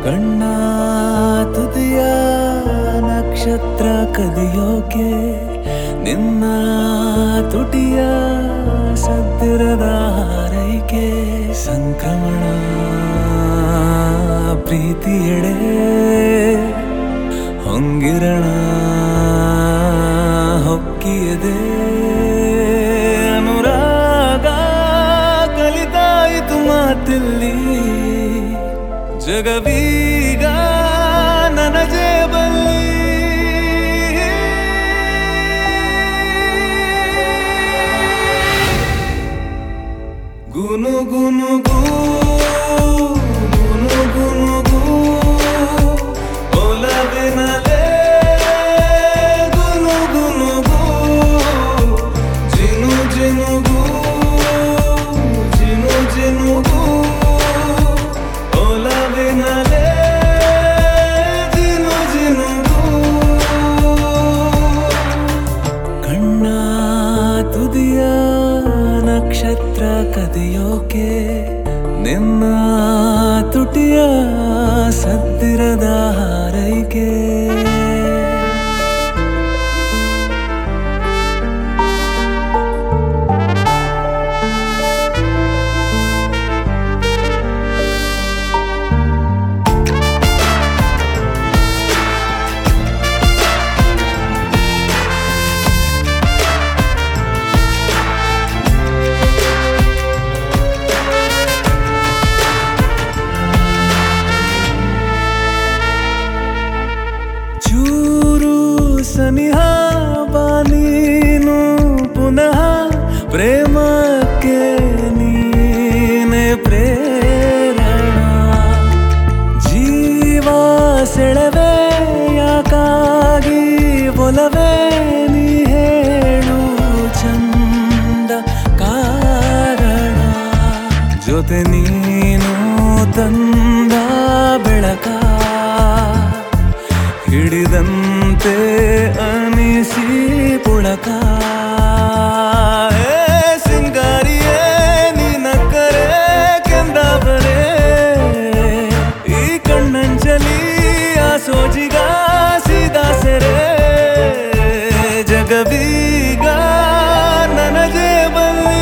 ಕಣ್ಣ ತುದಿಯ ನಕ್ಷತ್ರ ಕದಿಯೋಕೆ ನಿನ್ನ ತುಟಿಯ ಸದ್ದಿರದ ಹಾರೈಕೆ ಸಂಕ್ರಮಣ ಪ್ರೀತಿಯೆಡೆ ಹೊಂಗಿರಣ ಹೊಕ್ಕಿಯದೆ ಅನುರಾಗ ಕಲಿತಾಯಿತು ಮಾತಿಲ್ಲಿ ಜಗವೀಗ ನನ್ನ ಜೇಬಲ್ಲಿ ಗುನು ಗುನು ಗು ಗುನು ಗುನು ಗು ಒಲವಿನಲೆ ಗುನು ಗುನು ಗು ಜಿನು ಜಿನು ಗು ಜಿನು ಜಿನು ಗು ಒಲವಿನಲೆ ಜಿನು ಜಿನು ಗು ಕಣ್ಣ ತುದಿಯ ನಕ್ಷತ್ರ ಕದಿಯೋಕೆ ನಿನ್ನ ತುಟಿಯ ಸದ್ದಿರದ ಹಾರೈಕೆ ಸನಿಹ ಬಾನೀನು ಪುನಃ ಪ್ರೇಮಕ್ಕೆ ನೀನೆ ಪ್ರೇರಣ ಜೀವ ಸೆಳೆವೆ ಯಾಕಾಗಿ ಒಲವೇ ನೀ ಹೇಳು ಚಂದ ಕಾರಣ ಜೊತೆ ನೀನು ತಂದ ಬೆಳಕ ಹಿಡಿದಂತೆ ಅನಿಸಿ ಪುಳಕ ಸಿಂಗಾರಿಯೇ ನೀನಕ್ಕರೆ ಕೆಂದಾಬರೆ ಈ ಕಣ್ಣಂಚಲಿ ಆ ಸೋಜಿಗ ಸೀದಾ ಸೆರೆ ಜಗವೀಗ ನನ್ನ ಜೇಬಲ್ಲಿ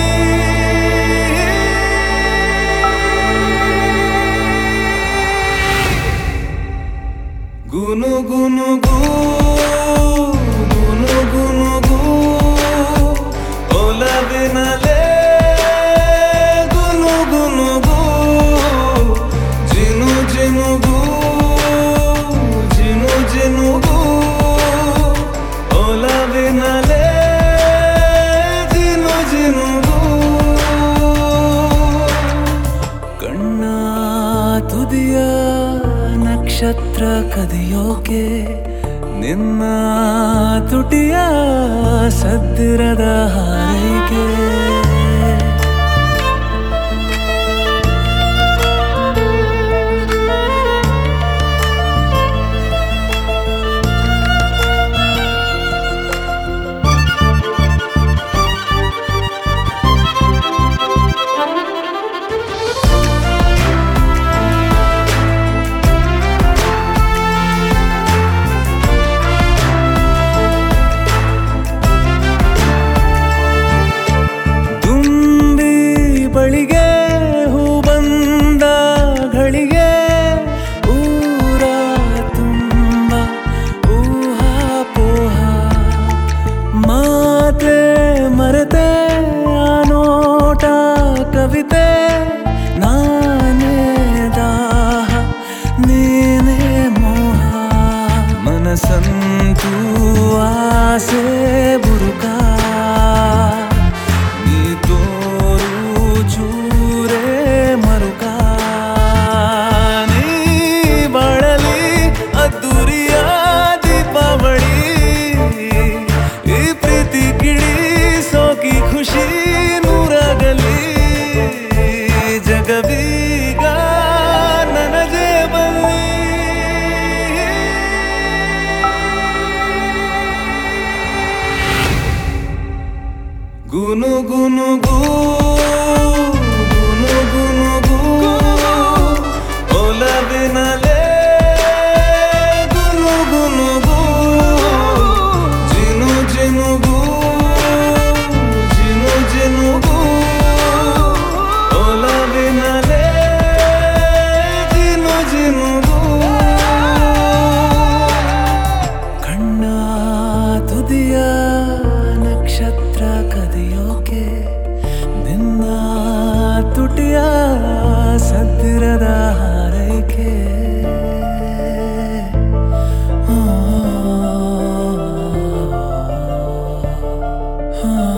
ಗುನು ಗುನು ಗು ಗುನು ಗುನು ಗು ಒಲವಿನಲೆ ಗುನು ಗುನು ಗು ಜಿನು ಜಿನು ಗು ಜಿನು ಜಿನು ಗು ಒಲವಿನಲೆ ಜಿನು ಜಿನು ಗು ಕಣ್ಣ ತುದಿಯ ನಕ್ಷತ್ರ ಕದಿಯೋಕೆ ನಿನ್ನ ತುಟಿಯ ಸದ್ದಿರದ ಹಾರೈಕೆ ಬಳಿಗೆ ಹೂ ಬಂದ ಘಳಿಗೆ ಊರ ತುಂಬ ಊಹಾಪೋಹ ಮಾತೆ ಮರೆತೆ ಆ ನೋಟ ಕವಿತೆ ನಾನೇ ದಾಹ ನೀನೇ ಮೋಹ ಮನಸ್ಸಂತೂ ಆಸೆ ಬುರುಕ ಜಗವೀಗ ನನ್ನ ಜೇಬಲ್ಲಿ ಗುನು ಗುನು ಗು ಗುನು ಗುನು ಗು ಒಲವಿನಲೆ ಆ